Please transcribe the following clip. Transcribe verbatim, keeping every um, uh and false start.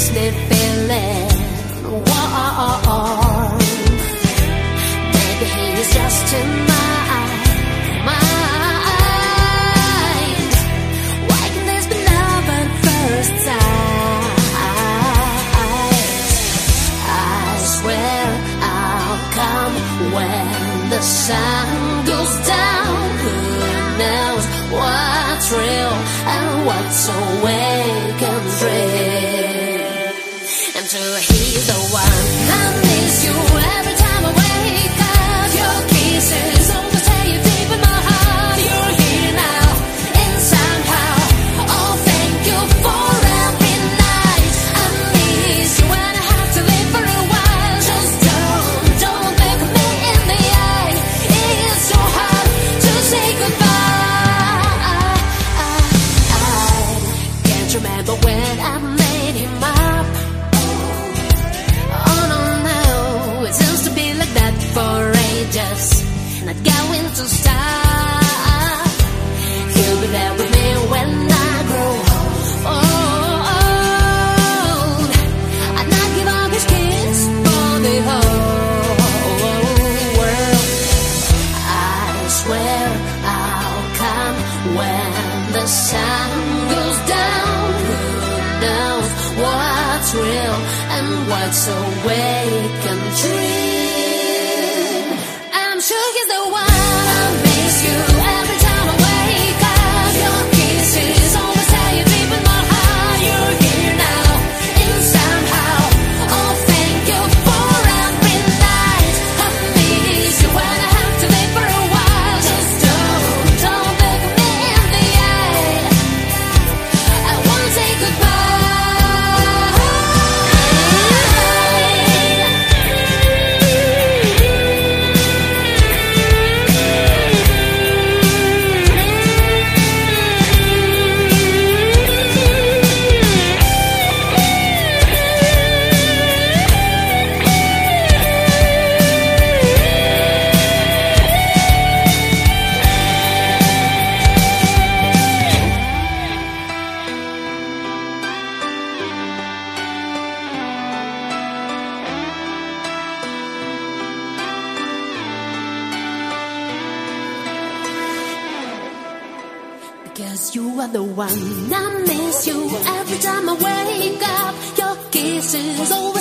makes me feeling warm. Maybe he's just in my mind. Why can this be love at first sight? I swear I'll come when the sun goes down. Who knows what's real and what's a vacant dream? And so he's the one. I miss you every time I wake up. Your kisses always stay deep in my heart. You're here now, and somehow, oh, thank you for every night. I miss you when I have to live for a while. Just don't, don't look me in the eye. It's so hard to say goodbye. I, I, I can't remember when I made him up. Oh no, no, it seems to be like that for ages. Not going to stop. He'll be there with me when I grow old. I'd not give up his kiss for the whole world. I swear I'll come when the sun goes down. Who knows what's real and what's a vacant dream? I'm sure he's the one. I miss you every time I wake up. Your kisses always stay deep in my heart. You're here now, and somehow, oh, thank you for every night. I miss you when I have to live for a while. Just don't, don't look me in the eye. I wanna say goodbye. Because you are the one. I miss you every time I wake up. Your kisses always